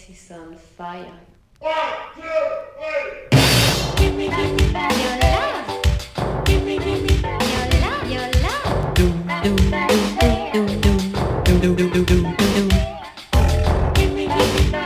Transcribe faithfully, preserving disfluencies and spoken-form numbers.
is on fire. One, two, three. Give me, give me back your love. Give me, give me back your love, your love. Doom, doom, doom, doom, doom, doom, doom, doom, doom, doom, doom. Give me, give me back.